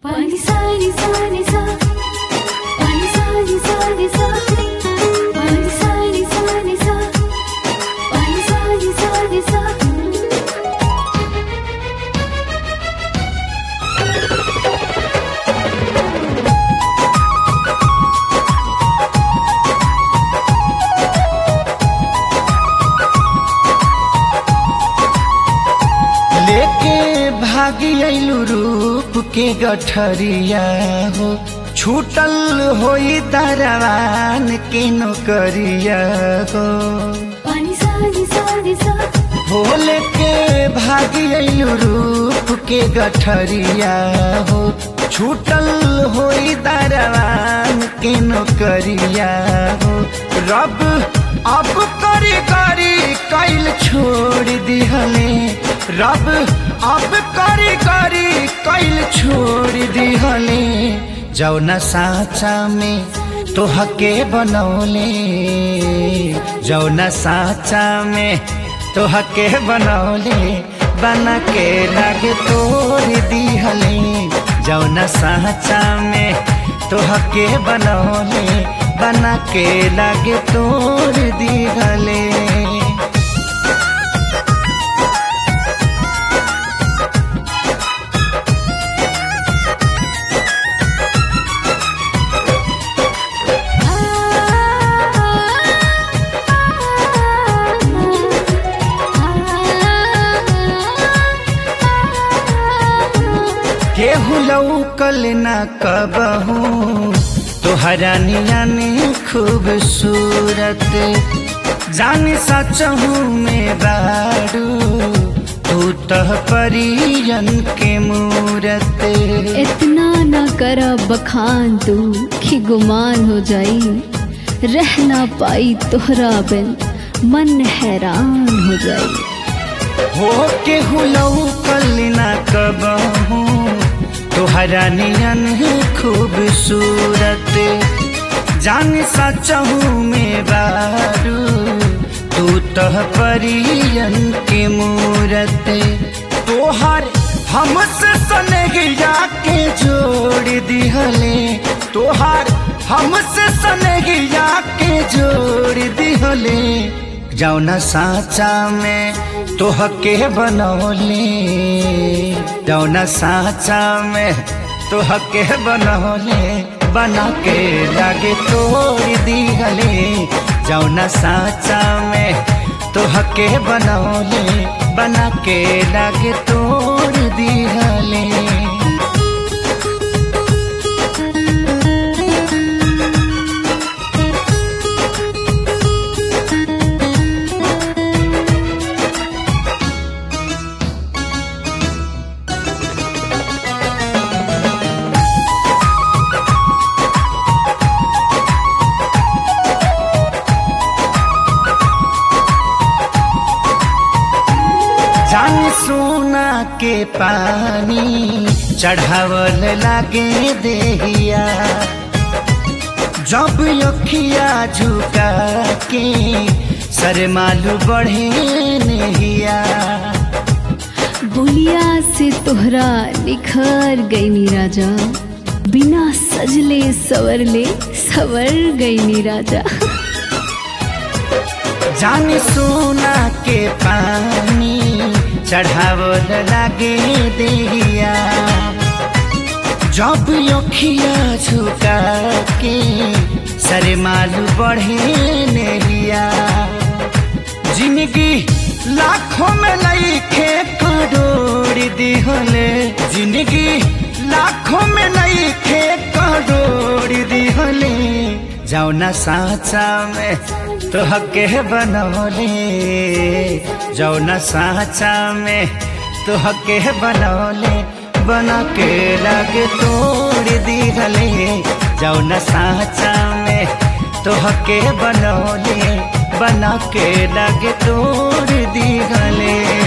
Pani sa ni sa ni sa, pani sa ni sa ni sa, pani sa ni sa ni sa, pani sa ni sa ni sa. लेके भागी अइलू रूप के गठरिया हो, छूटल होई दरवान के नौकरिया हो। Pani sa ni sa ni sa, हो लेके भागी अइलू रूप के गठरिया हो, छूटल होई दरवान के नौकरिया हो। रब अब करी करी कैल छोड़ दिहले, रब अब करी करी कैल छोड़ दिहले। जौना साचा में तोहके बनौले, जौना साचा में तोहके बनौले, बना के लागे तोड़ दिहले। जौना साचा में तोहके बनौले, बना के लागे तोड़ दिहले। केहू लौकल न कबहू तोहरा नियन खूबसूरत, जाने सचहू में बारू तू तह परियन के मूरत। इतना न कर बखान तू कि गुमान हो जाई, रह ना पाई तोहरा बिन मन हैरान हो जाई। हो केहू लौकल न कबहू तोहरा नियन खूबसूरत, जान सचहू में बारू तू तह परियन के मूरत। तोहर हमसे सनगिया के जोड़ दिहले, तोहर हमसे सनगिया के जोड़ दिहले। जौना साचा में तोहके बनौले, जौना साचा में तोहके बनौले, बना के लागे तोड़ दिहले। जौना साचा में तोहके बनौले, बना के लागे तोड़ दिहले। जान सोना के पानी चढ़ावल लागे देहिया, जब अखिया झुका के शर्मालू बढ़े नहिया। बोलिया से तोहरा निखर गई नी राजा, बिना सजले सवरले सवर गई नी राजा। जान सोना के पानी चढ़ावल लागे देहिया, जब अखिया झुका के शर्मालू बढ़े नहिया। जिंदगी लाखों में लईखे करोड़ दिहले, जिंदगी लाखों में लईखे करोड़ दिहले। जौना साचा में तोहके बनौले, जौना साचा में तोहके बनौले, बना के लागे तोड़ दिहले। जौना साचा में तोहके बनौले, बना के लागे तोड़ दिहले।